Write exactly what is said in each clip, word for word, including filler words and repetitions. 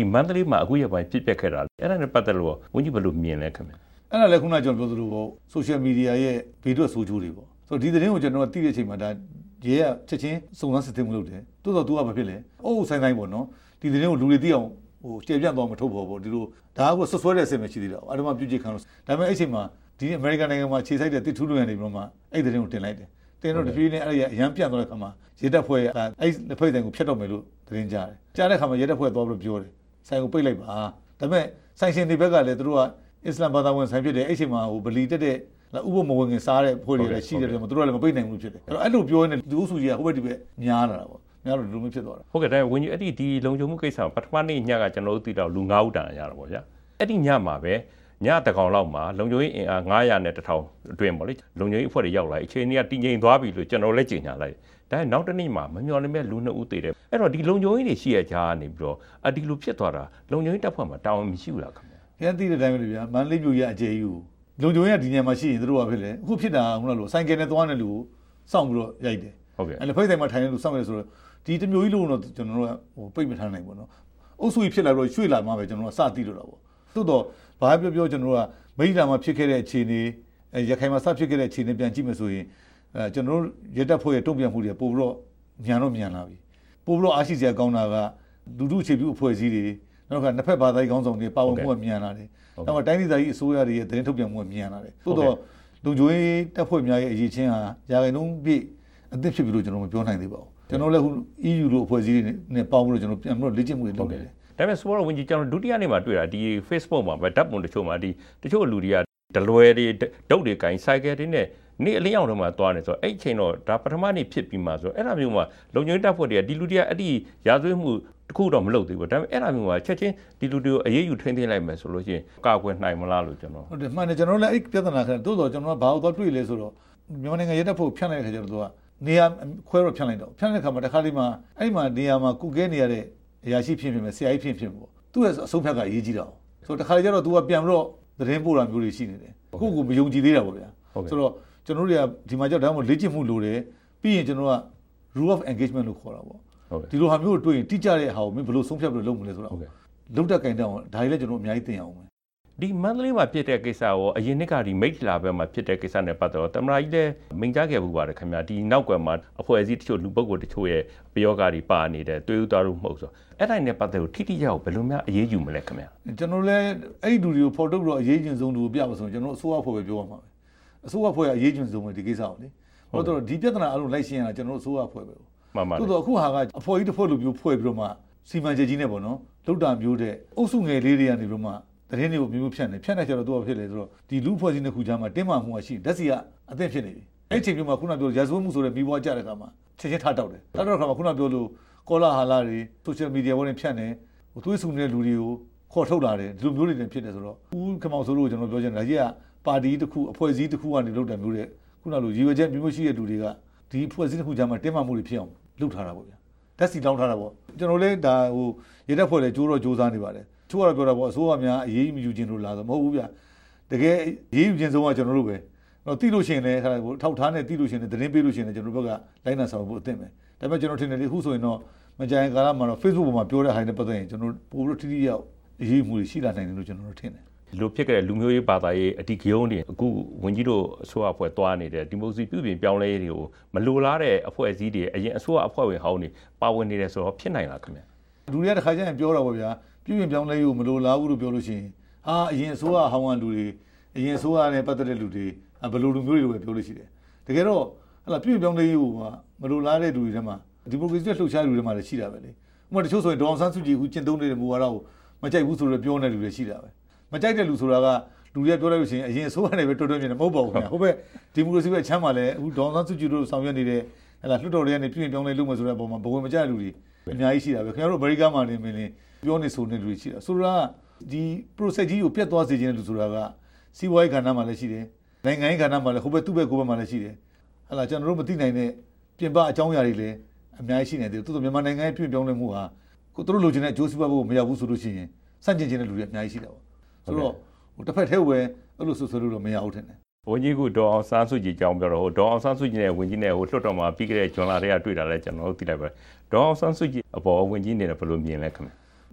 ဒီမန္တလေးမှာအခုရပိုင်းပြစ်ပြက်ခဲ့တာအဲ့ဒါနဲ့ပတ်သက်လို့ဝန်ကြီးဘယ်လိုမြင်လဲခင်ဗျအဲ့ဒါလည်းခုနကကျွန်တော်ပြောသလိုပေါ့ social media ရဲ့ဘေးထွက်ဆိုးကျိုးတွေပေါ့ဆိုတော့ဒီသတင်းကိုကျွန်တော်သိတဲ့အချိန်မှာဒါရဲကချက်ချင်းစုံစမ်းစစ်ဆေးမှုလုပ်တယ်တိုးတော့သူကဘာဖြစ်လဲအုပ်ဆိုင်ဆိုင်ပေါ့နော်ဒီသတင်းကိုလူတွေသိအောင်ဟိုကျေပြန့်သွားမထုတ်ဖို့ပေါ့ဒီလိုဒါကဆွဆွဲတဲ့အဆင့်ပဲရှိသေးတာအဲ့ဒါမှပြုတ်ချခံလို့ဒါပေမဲ့အဲ့ချိန်မှာဒီအမေရိကန်နိုင်ငံမှာခြေစိုက်တဲ့တစ်ထူးလူရန်တွေပြီးတော့မှအဲ့သတင်းကိုတင်လိုက်တယ်တင်တော့တဖြည်းဖြည်းနဲ့အဲ့ဒီအရန်ပြန့်သွားတဲ့ခါမှာရဲတပ်ဖွဲ့ကအဲ့လက်ဖက်ဆိုင်ကိုဖျက်တော့မယ်လို့သတင်းကြားတယ်ကြားတဲ့ခါမှာရဲတပ်ဖွဲ့သွားပြီးပြောတယ်ဆိုင်ကိုပိတ်လိုက်ပါဒါပေမဲ့ဆိုင်ရှင်တွေဘက်ကလည်းသူတို့ကအစ္စလမ်ဘာသာဝင်ဆိုင်ဖြစ်တယ်အဲ့ချိန်မှာဟိုဗလီတက်တဲ့ဥပမဝင်ခင်စားတဲ့ဖွဲ့တွေလည်းရှိတယ်တယ်မှာသူတို့လည်းမပိတ်နိုင်ဘူးဖြစ်တယ်အဲ့တော့အဲ့လိုပြောနေဒီအုပ်စုကြီးကဟိုဘက်ဒီဘက်များလာတာပေါ့များလို့ဒီလိုမျိုးဖြစ်သွားတာဟုတ်ကဲ့ဒါဝင်ကြီးအဲ့ဒီဒီလုံခြုံမှုကိစ္စပထမနေ့ညကကျွန်တော်တို့သိတော့လူငါးဦးတန်ရတာပေါ့ဗျာအဲ့ဒီညမှာပဲညတကောင်လောက်မှာလုံခြုံရေးအင်အားnine hundredနဲ့one thousandအတွင်းပေါ့လေလုံခြုံရေးအဖွဲ့တွေရောက်လာအချိန်ကြီးကတည်ငြိမ်သွားပြီလို့ကျွန်တော်လည်းကြေညာလိုက်ဒါနဲ့နောက်တစ်နေ့မှာမမျှော်လင့်မဲ့လူနှစ်ဦးသေတယ်အဲ့တော့ဒီလုံခြုံရေးတွေရှိရကြနေပြီးတော့အဒီလိုဖြစ်သွားတာလုံခြုံရေးတပ်ဖွဲ့မှာတောင်းမရှိဘူးလားခင်ဗျာခင်ဗျာသိတဲ့အတိုင်းပဲလေဗျာမန္တလေးမြို့ရဲ့အကျေးကြီးလုံခြုံရေးကဒီညမှာရှိရင်တို့ကဖြစ်လေအခုဖြစ်တာခုနကလို့ဆိုင်ကယ်နဲ့သွားနေလူစောင့်ပြီးတော့ရိုက်တယ်ဟုတ်ကဲ့အဲ့လေဖိတ်ဆိုင်မှာထိုင်နေလူစောင့်နေဆိုတော့ဒီတမျိုးကြီးလုံးတော့ကျွန်တော်တို့ကဟိုပိတ်မထားနိုင်ဘူးနော်အုပ်စုကြီးဖြစ်လာတော့ရွှေ့လာမှပဲကျွန်တော်တို့ကစသိလို့တော့ပေါ့သို့တော့ဘာပြောပြောကျွန်တော်တို့ကမိလာမှာဖြစ်ခဲ့တဲ့အခြေအနေရခိုင်မှာစဖြစ်ခဲ့တဲ့အခြေအနေပြန်ကြည့်မယ်ဆိုရင်အဲကျွန်တော်တို့ရဲတပ်ဖွဲ့ရဲ့တုံ့ပြန်မှုတွေပို့ပြီးတော့မြန်တော့မြန်လာပြီပို့ပြီးတော့အားရှိစရာကောင်းတာကလူထုအခြေပြုအဖွဲ့အစည်းတွေနောက်ကနှစ်ဖက်ဘာသာရေးခေါင်းဆောင်တွေပါဝင်မှုကမြန်လာတယ်နောက်ကတိုင်းဒေသကြီးအစိုးရတွေရဲ့သတင်းထုတ်ပြန်မှုကမြန်လာတယ်သို့တော့လူကြွေးတပ်ဖွဲ့များရဲ့အရေးချင်းဟာရာခိုင်နှုန်းပြည့်အသစ်ဖြစ်ပြီလို့ကျွန်တော်မပြောနိုင်သေးပါဘူးကျွန်တော်လည်းခု E U လို့အဖွဲ့အစည်းတွေနဲ့ပေါင်းပြီးတော့ကျွန်တော်ပြန်ပြီးတော့လေ့ကျင့်မှုတွေလုပ်နေတယ်ဒါပေမဲ့ဆိုတော့ဝင်ကြီးကျွန်တော်ဒုတိယနေ့မှာတွေ့တာဒီ Facebook မှာပဲဓာတ်ပုံတချို့မှာဒီတချို့လူတွေကဒလွယ်တွေဒုတ်တွေကင်ဆိုင်ကယ်တွေနဲ့နေ့အလင်းအောင်တော့မှသွားနေဆိုအဲ့ချိန်တော့ဒါပထမနေ့ဖြစ်ပြီးမှဆိုအဲ့ဒါမျိုးမှာလုံခြုံရေးတပ်ဖွဲ့တွေကဒီလူတွေကအဲ့ဒီရာဇဝတ်မှုတခုတော့မလုပ်သေးဘူးဒါပေမဲ့အဲ့ဒါမျိုးမှာချက်ချင်းဒီလူတွေကိုအရေးယူထိန်းသိမ်းလိုက်မယ်ဆိုလို့ရှိရင်ကာကွယ်နိုင်မလားလို့ကျွန်တော်ဟုတ်တယ်မှန်တယ်ကျွန်တော်လည်းအဲ့ပြဿနာခက်တိုးတော့ကျွန်တော်ကဘာလို့သွားတွေ့လဲဆိုတော့မြန်မာနိုင်ငံရဲတပ်ဖွဲ့ဖြန့်လိုက်တဲ့ခါကျတော့သူကနေရာခွဲတော့ဖြန့်လိုက်တော့ဖြန့်တဲ့ခါမှာတစ်ခါလေးမှာအဲ့မှာနေရာမှာကုကဲနေရတဲ့အရာရှိဖြစ်ဖြစ်မယ်ဆရာကြီးဖြစ်ဖြစ်ပေါ့သူ့ရဲ့အဆုံးဖြတ်ကအရေးကြီးတာဆိုတော့တစ်ခါလေးကျတော့ तू ကပြန်ပြီးတော့သတင်းပို့တာမျိုးတွေရှိနေတယ်အခုကိုမယုံကြည်သေးတာပေါ့ဗျာဆိုတော့ကျွန်တော်တို့တွေကဒီမှာကြောက်ဒါမှမဟုတ်လေ့ကျင့်မှုလိုတယ်ပြီးရင်ကျွန်တော်က rule of engagement လို့ခေါ်တာပေါ့ဒီလိုဟာမျိုးကိုတွေ့ရင်တိကျတဲ့ဟာကိုမင်းဘယ်လိုဆုံးဖြတ်ပြီးလုပ်မလဲဆိုတော့လုတ်တက်ကင်တောင်းဒါကြီးလည်းကျွန်တော်အများကြီးသင်အောင်ပဲဒီမန္တလေးမှာဖြစ်တဲ့ကိစ္စရောအရင်နှစ်ကဒီမိတ်လာဘက်မှာဖြစ်တဲ့ကိစ္စနဲ့ပတ်သက်တော့တမရာကြီးလည်းမိန့်ကြားခဲ့ဘူးပါတယ်ခင်ဗျာဒီနောက်ကွယ်မှာအဖွဲ့အစည်းတချို့လူပုဂ္ဂိုလ်တချို့ရဲ့ပယောဂါတွေပါနေတယ်တွေးဥသားတို့မဟုတ်ဆိုအဲ့တိုင်းနဲ့ပတ်သက်လို့ထိထိရောက်ဘယ်လိုများအရေးယူမလဲခင်ဗျာကျွန်တော်လည်းအဲ့ဒီလူတွေကိုဖော်ထုတ်ပြီးတော့အရေးယူဆုံးလူကိုပြပါဆိုရင်ကျွန်တော်အစိုးရဖွဲ့ပဲပြောရမှာပဲအစိုးရဖွဲ့ကအရေးယူဆုံးပဲဒီကိစ္စကိုလေဟုတ်တော့ဒီပြဿနာအလုံးလိုက်ရှင်းရတာကျွန်တော်အစိုးရဖွဲ့ပဲမှန်ပါတိုးတော့အခုဟာကအဖွဲ့ကြီးတစ်ဖွဲ့လူမျိုးဖွဲ့ပြီးတော့မှစီမံချက်ကြီးနဲ့ပေါ့နော်လုတ်တာမျိုးတဲ့အုပ်စုငယ်လေးတွေကနေပြီးတော့မှသတင်းတွေကိုမျိုးမျိုးဖြန့်နေဖြန့်နေကြတော့သူကဖြစ်လေဆိုတော့ဒီလူဖွဲ့စည်းနှစ်ခုကြားမှာတင်းမာမှုရှိဓာတ်စီကအသင့်ဖြစ်နေပြီအဲ့ဒီချိန်မျိုးမှာခုနပြောရာဇဝတ်မှုဆိုတဲ့မိဘကြတဲ့ခါမှာချက်ချင်းထားတောက်တယ်ထားတော့ခါမှာခုနပြောလို့ကောလာဟာလာတွေ social media ပေါ်နေဖြန့်နေဟိုသွေးဆူနေတဲ့လူတွေကိုခေါ်ထုတ်လာတယ်ဒီလိုမျိုးတွေလည်းဖြစ်တယ်ဆိုတော့ဦးခမောင်ဆိုလို့ကျွန်တော်ပြောချင်တာကြီးကပါတီတစ်ခုအဖွဲ့အစည်းတစ်ခုကနေလုပ်တယ်မျိုးတဲ့ခုနလိုရည်ရွယ်ချက်မျိုးမျိုးရှိတဲ့လူတွေကဒီအဖွဲ့အစည်းတစ်ခုကြားမှာတင်းမာမှုတွေဖြစ်အောင်လုပ်ထားတာပေါ့ဗျာဓာတ်စီတောင်းထားတာပေါ့ကျွန်တော်လည်းဒါဟိုရေတပ်ဖွဲ့လည်းကြိုးတော့ကြိုးစားနေပါတယ်သူကတော့ပြောတာပေါ့အစိုးရများအရေးမယူခြင်းလို့လာဆိုမဟုတ်ဘူးဗျတကယ်အရေးယူခြင်းဆုံးကကျွန်တော်တို့ပဲတော့တိလို့ရှိရင်လည်းခါဟိုထောက်ထားနဲ့တိလို့ရှိရင်လည်းသတင်းပေးလို့ရှိရင်လည်းကျွန်တော်တို့ဘက်ကလိုင်းနာဆောင်ဖို့အသင့်ပဲဒါပေမဲ့ကျွန်တော်ထင်တယ်လေအခုဆိုရင်တော့မကြိုင်ကာလမှာတော့ Facebook ပေါ်မှာပြောတဲ့ဟာတွေနဲ့ပတ်သက်ရင်ကျွန်တော်ပို့ပြီးထိထိရောက်အရေးမှုတွေရှိလာနိုင်တယ်လို့ကျွန်တော်တို့ထင်တယ်လိုဖြစ်ခဲ့တဲ့လူမျိုးရေးဘာသာရေးအဓိကရုဏ်းတွေအခုဝန်ကြီးတို့အစိုးရအဖွဲ့သွားနေတဲ့ဒီမိုကရေစီပြုပြင်ပြောင်းလဲရေးတွေကိုမလိုလားတဲ့အဖွဲ့အစည်းတွေအရင်အစိုးရအဖွဲ့ဝင်ဟောင်းတွေပါဝင်နေတယ်ဆိုတော့ဖြစ်နိုင်လားခင်ဗျလူတွေကတစ်ခါကျရင်ပြောတာပေါ့ဗျာပြုပြင်ပြောင်းလဲရေးကိုမလိုလားဘူးလို့ပြောလို့ရှိရင်ဟာအရင်အစိုးရဟောင်းဟန်လူတွေအရင်အစိုးရနဲ့ပတ်သက်တဲ့လူတွေဘယ်လိုလူမျိုးတွေလိုပဲပြောလို့ရှိတယ်တကယ်တော့ဟလာပြုပြင်ပြောင်းလဲရေးကိုမလိုလားတဲ့လူတွေထဲမှာဒီမိုကရေစီလှုပ်ရှားလူတွေထဲမှာလည်းရှိတာပဲလေဥပမာတချို့ဆိုရင်ဒေါအောင်ဆန်းစုကြည်အခုကျင့်သုံးနေတဲ့မူဝါဒကိုမကြိုက်ဘူးဆိုတော့ပြောနေတဲ့လူတွေရှိတာပဲမကြိုက်တဲ့လူဆိုတာကလူတွေကပြောလိုက်လို့ရှိရင်အရင်အစိုးရနဲ့ပဲတော်တော်မြင်တယ်မဟုတ်ပါဘူးခင်ဗျာဟုတ်ပဲဒီမိုကရေစီပဲချမ်းပါလဲအခုဒေါအောင်ဆန်းစုကြည်တို့ဆောင်ရွက်နေတဲ့ဟလာလွှတ်တော်တွေကနေပြုပြင်ပြောင်းလဲလုပ်မယ်ဆိုတဲ့အပေါ်မှာဘဝင်မကြတဲ့လူတွေအများကြီးရှိတာပဲခင်ဗျားတို့အမေရိကန်မှာနေမင်းနေပြောနေဆိုနေလူတွေရှိတာဆိုတာဒီ process ကြီးကိုပြတ်သွားစေခြင်းလူဆိုတာကစီးပွားရေးခန္ဓာမှာလည်းရှိတယ်နိုင်ငံရေးခန္ဓာမှာလည်းဟိုဘက်သူ့ဘက်ကိုဘက်မှာလည်းရှိတယ်ဟလာကျွန်တော်တို့မသိနိုင်တဲ့ပြင်ပအကြောင်းအရာတွေလည်းအများကြီးရှိနေတယ်တိုးတိုးမြန်မာနိုင်ငံရဲ့ပြုပြင်ပြောင်းလဲမှုဟာကိုတို့လိုချင်တဲ့အကျိုးစီးပွားဖို့မရောက်ဘူးဆိုလို့ရှိရင်စန့်ကျင်ခြင်းတဲ့လူတွေအများကြီးရှိတာပေါ့ဆိုတော့ဟိုတစ်ဖက်ထဲဝယ်အဲ့လိုဆိုဆိုလို့တော့မရဘူးထင်တယ်ဝန်ကြီးကဒေါအောင်ဆန်းစုကြည်ကြောင်းပြောတော့ဟိုဒေါအောင်ဆန်းစုကြည်နဲ့ဝန်ကြီးနဲ့ဟိုလွှတ်တော်မှာပြီးခဲ့တဲ့ဂျွန်လာတွေကတွေ့တာလဲကျွန်တော်တို့သိလိုက်ပါဒေါအောင်ဆန်းစုကြည်အပေါ်ဝန်ကြီးနေတယ်ဘယ်လိုမြင်လဲခင်ဗျ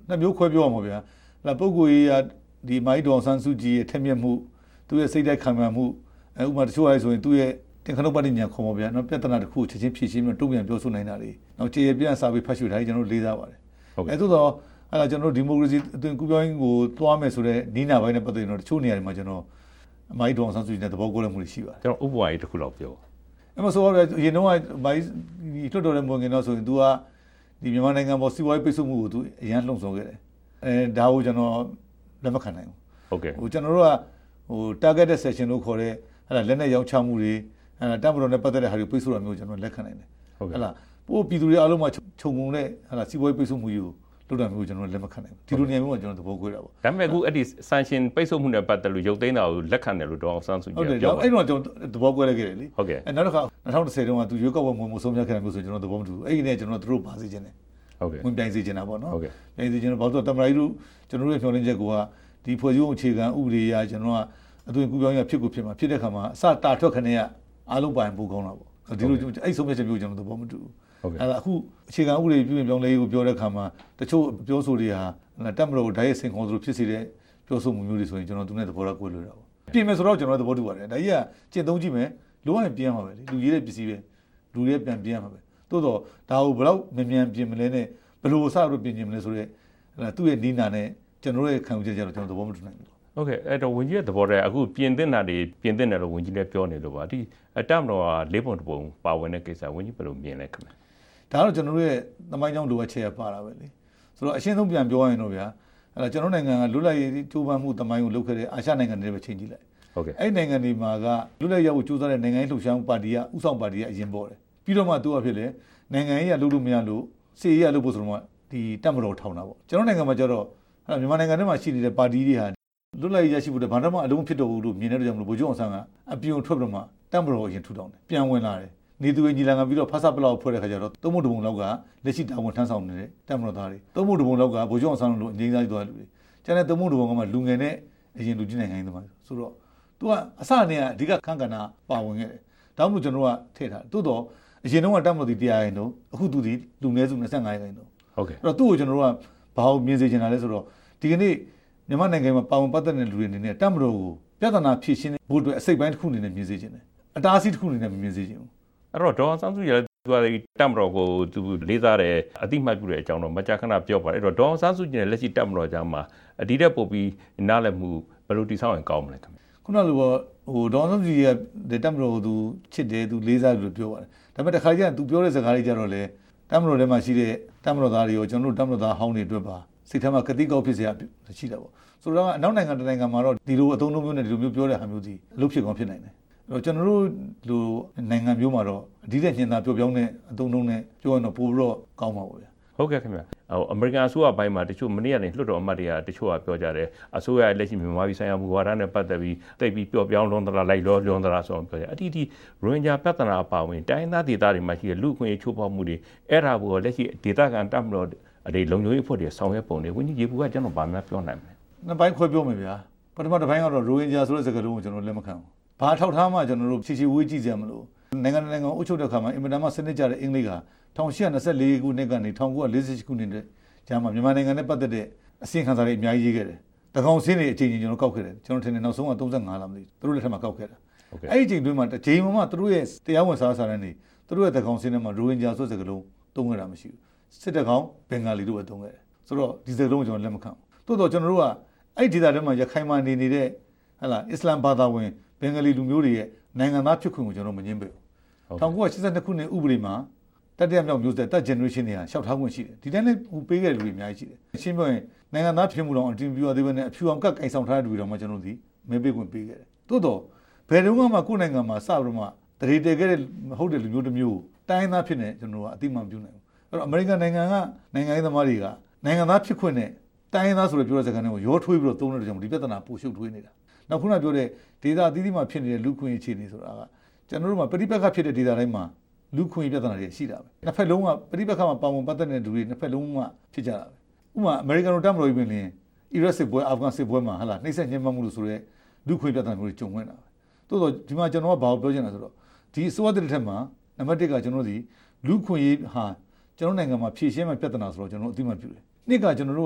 နှစ်မျိုးခွဲပြောရမှာဗျာလာပုဂ္ဂိုလ်ကြီးကဒီမိုင်းဒေါ်ဆန်းစုကြည်ရဲ့ထက်မြက်မှုသူ့ရဲ့စိတ်တိုက်ခံမှန်မှုအဲဥပမာတချို့အရေးဆိုရင်သူ့ရဲ့တင်ခဏပဋိညာခေါ်ပါဗျာနော်ပြဿနာတစ်ခုချက်ချင်းဖြေရှင်းပြီးတုံ့ပြန်ပြောဆိုနိုင်တာလေနောက်ခြေရပြန်စာပေဖတ်ရှုထားရင်ကျွန်တော်လေးစားပါတယ်အဲသို့တော့အဲ့ဒါကျွန်တော်ဒီမိုကရေစီအသွင်ကူးပြောင်းကိုသွားမယ်ဆိုတဲ့နီးနာပိုင်းနဲ့ပတ်သက်ရင်တော့တချို့နေရာတွေမှာကျွန်တော်အမိုင်းဒေါ်ဆန်းစုကြည်နဲ့သဘောကိုးလမှုတွေရှိပါတယ်ကျွန်တော်ဥပမာကြီးတစ်ခုလောက်ပြောအဲ့မှာဆိုတော့ရေနှောင်းကမိုင်းဒီထွတ်တော်တဲ့မွန်ငင်တော့ဆိုရင် तू ကဒီမြန်မာနိုင်ငံပေါ်စီးပွားရေးပိတ်ဆို့မှုကို तू အရန်လှုံ့ဆော်ခဲ့တယ်အဲဒါကိုကျွန်တော်လက်မခံနိုင်ဘူးဟုတ်ကဲ့ဟိုကျွန်တော်တို့ကဟို targeted session လို့ခေါ်တဲ့အဲ့ဒါလက်နဲ့ရောင်းချမှုတွေအဲ့ဒါတပ်မတော်နဲ့ပတ်သက်တဲ့ဟာတွေပိတ်ဆို့တာမျိုးကျွန်တော်လက်ခံနိုင်တယ်ဟုတ်လားပို့ပြည်သူတွေအားလုံးမှာခြုံငုံတဲ့ဟာလားစီးပွားရေးပိတ်ဆို့မှုကြီးကိုလုပ်တာမျိုးကျွန်တော်လက်မခံနိုင်ဘူးဒီလိုနေရာမျိုးမှာကျွန်တော်သဘောကွဲတာပေါ့ဒါပေမဲ့အခုအဲ့ဒီ sanction ပိတ်ဆို့မှုနဲ့ပတ်သက်လို့ရုပ်သိမ်းတာကိုလက်ခံတယ်လို့ဒေါအောင်ဆန်းစုကြည်ပြောတယ်အဲ့တော့ကျွန်တော်သဘောကွဲလိုက်ခဲ့တယ်လေဟုတ်ကဲ့အဲ့နောက်တစ်ခါ၂၀၁၀တုန်းကသူရွေးကောက်ပွဲဝင်မှုဆုံးဖြတ်ခဲ့တယ်မျိုးဆိုကျွန်တော်သဘောမတူဘူးအဲ့ဒီနေ့ကျွန်တော်တို့ပါစေခြင်းတယ်ဟုတ်ကဲ့ဝင်ပြိုင်စေခြင်းတာပေါ့နော်ဟုတ်ကဲ့ပြိုင်စေခြင်းတော့ဘာလို့တမရီတို့ကျွန်တော်တို့ရဲ့မျှော်လင့်ချက်ကိုကဒီဖွဲ့စည်းပုံအခြေခံဥပဒေအရကျွန်တော်ကအသွင်ကူးပြောင်းရဖြစ်ကိုဖြစ်မှာဖြစ်တဲ့ခါမှာအစတာထွက်ခနဲ့ကအားလုံးပိုင်ပို့ကောင်းတာပေါ့ဒီလိုအဲ့ဆုံးဖြတ်ချက်မျိုးကျွန်တော်သဘောမတူဘူးအဲ့ဒါအခုအခြေခံဥပဒေပြုပြင်ပြောင်းလဲရေးကိုပြောတဲ့ခါမှာတချို့ပြောဆိုတွေဟာတက်မတော်ကိုဓာတ်ရိုက်စင်ခေါ်သလိုဖြစ်စေတဲ့ပြောဆိုမှုမျိုးတွေဆိုရင်ကျွန်တော်သူနဲ့သဘောထားကွဲလွဲတာပေါ့ပြင်မယ်ဆိုတော့ကျွန်တော်သဘောတူပါတယ်ဒါကြီးကကျင့်သုံးကြည့်မယ်လိုအပ်ရင်ပြင်ရမှာပဲလေလူကြီးတဲ့ပစ္စည်းပဲလူတွေပြန်ပြင်ရမှာပဲသို့တော့ဒါကိုဘယ်တော့မြန်မြန်ပြင်မလဲနဲ့ဘယ်လိုစလို့ပြင်ပြင်မလဲဆိုတော့သူ့ရဲ့နီးနာနဲ့ကျွန်တော်ရဲ့ခံယူချက်ကြတော့ကျွန်တော်သဘောမတူနိုင်ဘူးဟုတ်ကဲ့အဲ့တော့ဝင်ကြီးရဲ့သဘောတရားအခုပြင်သင့်တာတွေပြင်သင့်တယ်လို့ဝင်ကြီးလည်းပြောနေလို့ပါဒီအတက်မတော်ကလေးပုံတစ်ပုံပါဝင်တဲ့ကိစ္စဝင်ကြီးဘယ်လိုမြင်လဲခင်ဗျဒါတော့ကျွန်တော်တို့ရဲ့သမိုင်းကြောင်းလိုအပ်ချက်ရပါတာပဲလေဆိုတော့အရှင်းဆုံးပြန်ပြောရရင်တော့ဗျာအဲ့ဒါကျွန်တော်နိုင်ငံကလွတ်လပ်ရေးကြိုးပမ်းမှုသမိုင်းကိုလုပ်ခဲ့တဲ့အာရှနိုင်ငံတွေပဲချိန်ကြည့်လိုက်ဟုတ်ကဲ့အဲ့နိုင်ငံတွေမှာကလွတ်လပ်ရေးကိုကြိုးစားတဲ့နိုင်ငံရေးလှုပ်ရှားမှုပါတီကဥဆောင်ပါတီကအရင်ပေါ်တယ်ပြီးတော့မှသူကဖြစ်လေနိုင်ငံရေးကလုပ်လို့မရလို့စီရေးကလုပ်ဖို့ဆိုတော့ဒီတက်မတော်ထောင်တာပေါ့ကျွန်တော်နိုင်ငံမှာကျတော့အဲ့မြန်မာနိုင်ငံထဲမှာရှိနေတဲ့ပါတီတွေဟာလွတ်လပ်ရေးရရှိဖို့တဲ့ဘာမှအလုံးဖြစ်တော့ဘူးလို့မြင်တဲ့ကြောင့်မလို့ဗိုလ်ချုပ်အောင်ဆန်းကအပြုံထွက်ပြီးတော့မှတက်မတော်အရင်ထူထောင်တယ်ပြန်ဝင်လာတယ်နေသူညီလာခံပြီးတော့ဖဆပ်ပလောက်ဖွဲ့တဲ့ခါကျတော့သုံးဖို့တပုံလောက်ကလက်ရှိတာဝန်ထမ်းဆောင်နေတဲ့တက်မတော်သားတွေသုံးဖို့တပုံလောက်ကဗိုလ်ချုပ်အောင်ဆန်းလို့အငြိမ်းစားသွားလူတွေကျန်တဲ့သုံးဖို့တပုံကမှလူငယ်နဲ့အရင်လူကြီးနိုင်ငံတွေမှာဆိုတော့သူကအစနဲ့အဓိကခန့်ကဏ္ဍပါဝင်ခဲ့တယ်ဒါမှမဟုတ်ကျွန်တော်ကထည့်ထားတယ်တိုးတော့အရင်တုန်းကတက်မတော်ဒီတရားရင်တော့အခုသူဒီလူနည်းစု၂၅ရာခိုင်နှုန်းဟုတ်ကဲ့အဲ့တော့သူ့ကိုကျွန်တော်တို့ကဘာလို့မြင်စေချင်တာလဲဆိုတော့ဒီကနေ့မြန်မာနိုင်ငံမှာပါဝင်ပတ်သက်တဲ့လူတွေအနေနဲ့တက်မတော်ကိုပြဿနာဖြေရှင်းဖို့အတွက်အစိတ်ပိုင်းတစ်ခုအနေနဲ့မြင်စေချင်တယ်အတားအဆီးတစ်ခုအနေနဲ့မမြင်စေချင်ဘူးအဲ့တော့ဒေါ်အောင်ဆန်းစုကြည်လည်းသူကတက်မတော်ကိုသူလေးစားတယ်အတိမတ်ပြုတဲ့အကြောင်းတော့မကြာခဏပြောပါတယ်အဲ့တော့ဒေါ်အောင်ဆန်းစုကြည်နဲ့လက်ရှိတက်မတော်ကြောင့်မှာအဒီတက်ပို့ပြီးနားလည်မှုဘယ်လိုတည်ဆောက်ရင်ကောင်းမလဲခင်ဗျခုနလိုဟိုဒေါ်အောင်ဆန်းစုကြည်ကတက်မတော်ကိုသူချစ်တယ်သူလေးစားတယ်လို့ပြောပါတယ်ဒါပေမဲ့တစ်ခါကျရင်သူပြောတဲ့စကားလေးကြတော့လေတက်မတော်ထဲမှာရှိတဲ့တက်မတော်သားတွေရောကျွန်တော်တို့တက်မတော်သားဟောင်းတွေအတွက်ပါစိတ်ထဲမှာကတိကောက်ဖြစ်စရာရှိတာပေါ့ဆိုတော့အနောက်နိုင်ငံတစ်နိုင်ငံမှာတော့ဒီလိုအသုံးအနှုန်းမျိုးနဲ့ဒီလိုမျိုးပြောတဲ့ဟာမျိုးကြီးအလုပ်ဖြစ်ကောင်းဖြစ်နိုင်တယ်အဲ့တော့ကျွန်တော်တို့လိုနိုင်ငံမျိုးမှာတော့အဒီတဲ့ညင်သာပြောပြောင်းတဲ့အသုံးအနှုန်းနဲ့ပြောရင်တော့ပိုပြီးတော့ကောင်းမှာပေါ့ဗျာဟုတ်ကဲ့ခင်ဗျဟိုအမေရိကန်အစိုးရဘိုင်းမှာတချို့မနေ့ကနေလွှတ်တော်အမတ်တွေကတချို့ကပြောကြတယ်အစိုးရရဲ့လက်ရှိမြန်မာပြည်ဆိုင်ရာမူဝါဒနဲ့ပတ်သက်ပြီးတိတ်ပြီးပျော့ပြောင်းလွန်သလားလိုက်လောလွန်သလားဆိုတော့ပြောကြတယ်အတီးတီရိုဟင်ဂျာပြဿနာအပါဝင်တိုင်းသားဒေသတွေမှာရှိတဲ့လူ့အခွင့်အရေးချိုးဖောက်မှုတွေအဲ့ဒါကိုလက်ရှိဒေသခံတပ်မတော်အဒီလုံခြုံရေးအဖွဲ့တွေဆောင်ရွက်ပုံတွေဝင်းကြီးရေဘူးကကျွန်တော်ဗာမှပြောနိုင်မလဲနှစ်ပိုင်းခွဲပြောမယ်ဗျာပထမတစ်ပိုင်းကတော့ရိုဟင်ဂျာဆိုတဲ့စကားလုံးကိုကျွန်တော်လက်မခံဘူးဘာထောက်ထားမှကျွန်တော်တို့ဖြည်းဖြည်းဝေးကြည့်ကြမလို့နိုင်ငံနိုင်ငံအုပ်ချုပ်တဲ့အခါမှာအင်မတန်မှစနစ်ကျတဲ့အင်္ဂလိပ်က၁၈၂၄ခုနှစ်ကနေ၁၉၄၈ခုနှစ်တဲ့ဂျာမှာမြန်မာနိုင်ငံနဲ့ပတ်သက်တဲ့အစီရင်ခံစာတွေအများကြီးရေးခဲ့တယ်။တကောင်စင်းတွေအချိန်ချင်းကျွန်တော်ကောက်ခဲ့တယ်ကျွန်တော်ထင်တယ်နောက်ဆုံးက၃၅လားမသိဘူးသူတို့လက်ထက်မှာကောက်ခဲ့တာ။အဲ့ဒီအချိန်တွင်းမှာတစ်ချိန်မှသူတို့ရဲ့တရားဝင်စာစာတမ်းတွေသူတို့ရဲ့တကောင်စင်းထဲမှာရိုဟင်ဂျာဆိုတဲ့စကားလုံးသုံးခဲ့တာမရှိဘူး။စစ်တကောင်ဘင်္ဂါလီတို့ပဲသုံးခဲ့တယ်။ဆိုတော့ဒီစကားလုံးကိုကျွန်တော်လက်မခံဘူး။တိုးတော့ကျွန်တော်တို့ကအဲ့ဒီဒေသထဲမှာရခိုင်မှာနေနေတဲ့ဟလာအစ္စလာမ်ဘာသာဝင်ဘင်္ဂါလီလူမျိုးတွေရဲ့နိုင်ငံသားဖြစ်ခွင့်ကိုကျွန်တော်မငြင်းပယ်ဘူး၁၉၈၂ခုနှစ်ဥပဒေမှာတတိယမြောက်မျိုးဆက်တက် generation တွေဟာရှောက်ထားခွင့်ရှိတယ်ဒီတိုင်းလည်းဟိုပေးခဲ့တဲ့လူတွေအများကြီးရှိတယ်ရှင်းပြောရင်နိုင်ငံသားဖြစ်မှုတော့အတင်ပြရသေးပဲနဲ့အဖြူအောင်ကတ်ကင်ဆောင်ထားတဲ့လူတွေတော့မှကျွန်တော်တို့ဒီမဲပေးခွင့်ပေးခဲ့တယ်သို့တော့ဘယ်တုန်းကမှကိုယ်နိုင်ငံမှာစပြီးတော့မှတရေတည်ခဲ့တဲ့ဟုတ်တဲ့လူမျိုးတစ်မျိုးကိုတိုင်းသားဖြစ်နေကျွန်တော်တို့ကအတိမမပြုနိုင်ဘူးအဲ့တော့အမေရိကန်နိုင်ငံကနိုင်ငံရေးသမားတွေကနိုင်ငံသားဖြစ်ခွင့်နဲ့တိုင်းသားဆိုတဲ့ပြောတဲ့စကားတွေကိုရောထွေးပြီးတော့သုံးတဲ့ကြောင့်ဒီပြဿနာပိုရှုပ်ထွေးနေတာနောက်ခုနပြောတဲ့ဒေတာအသီးသီးမှာဖြစ်နေတဲ့လူခွင့်အခြေအနေဆိုတာကကျွန်တော်တို့မှာပဋိပက္ခဖြစ်တဲ့ဒေတာတိုင်းမှာလူခွင့်ပြဿနာတွေရှိတာပဲနှစ်ဖက်လုံးကပဋိပက္ခမှာပါဝင်ပတ်သက်တဲ့လူတွေနှစ်ဖက်လုံးကဖြစ်ကြတာပဲဥပမာအမေရိကန်တို့တမလို့ပြင်လင်းအီရတ်စစ်ပွဲအာဖဂန်စစ်ပွဲမှာဟာလာနှိမ့်ဆက်ညှဉ်းပန်းမှုလို့ဆိုရဲလူခွင့်ပြဿနာမျိုးတွေကြုံဝင်တာပဲတိုးတော့ဒီမှာကျွန်တော်ကဘာကိုပြောချင်လဲဆိုတော့ဒီအစိုးရတဲ့ထက်မှာနံပါတ်တစ်ကကျွန်တော်တို့ဒီလူခွင့်ရေးဟာကျွန်တော်နိုင်ငံမှာဖြည့်ရှင်းမဲ့ပြဿနာဆိုတော့ကျွန်တော်အသိမှတ်ပြုတယ်နှစ်ကကျွန်တော်တို့က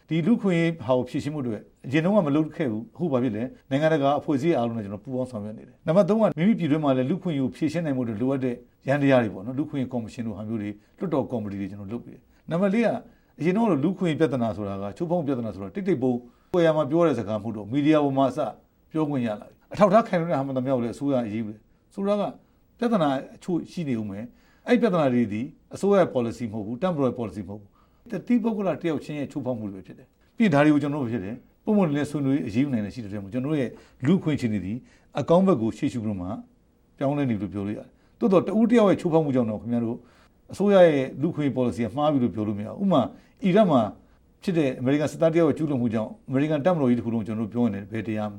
ဒီလူခွင့်ရေးဟာကိုဖြည့်ရှင်းမှုတွေအရင်တော့မလုပ်ခဲ့ဘူးအခုဘာဖြစ်လဲနိုင်ငံတကာအဖွဲ့အစည်းအားလုံးနဲ့ကျွန်တော်ပူးပေါင်းဆောင်ရွက်နေတယ်နံပါတ်သုံးကမိမိပြည်တွင်းမှာလည်းလူခွင့်ရေးကိုဖြည့်ရှင်းနိုင်မှုတွေလိုအပ်တဲ့ရန်တရားတွေပေါ့နော်လူခွင့်ရေးကော်မရှင်တို့ဟာမျိုးတွေလွှတ်တော်ကော်မတီတွေကျွန်တော်လုပ်ပြီးတယ်နံပါတ်လေးကအရင်တော့လူခွင့်ရေးပြဿနာဆိုတာကချိုးဖောက်ပြဿနာဆိုတာတိတ်တိတ်ပုံကိုရမှာပြောတဲ့စကားမှုတော့မီဒီယာပေါ်မှာအစပြောခွင့်ရလာတယ်အထောက်ထားခံရတဲ့ဟာမှတမြောက်လေအစိုးရအရေးပဲဆိုတာကပြဿနာအချို့ရှိနေဦးမယ်အဲ့ပြဿနာတွေဒီအစိုးရ policy မဟုတ်ဘူး temporary policy မဟုတ်ဘူးတိပုဂ္ဂလတယောက်ချင်းရဲ့ချိုးဖောက်မှုတွေဖြစ်တယ်ပြည်ဒါတွေကိုကျွန်တော်တို့ဖြစ်တယ်ပုံမှန်လည်းဆွေးနွေးအရေးယူနိုင်တယ်ရှိတဲ့တည်းမှာကျွန်တော်တို့ရဲ့လူခွင့်ချင်းတွေဒီအကောင့်ဘက်ကိုရှေ့ရှုပြီးတော့မှပြောင်းလဲနေလို့ပြောလို့ရတယ်တိုးတော့တဦးတယောက်ရဲ့ချိုးဖောက်မှုကြောင့်တော့ခင်ဗျားတို့အစိုးရရဲ့လူခွင့် policy ကမှားပြီးလို့ပြောလို့မရဘူးဥပမာအီရတ်မှာဖြစ်တဲ့အမေရိကန်စစ်သားတယောက်ရဲ့ကျူးလွန်မှုကြောင့်အမေရိကန်တပ်မတော်ကြီးတခုလုံးကျွန်တော်တို့ပြောနေတယ်ဘယ်တရား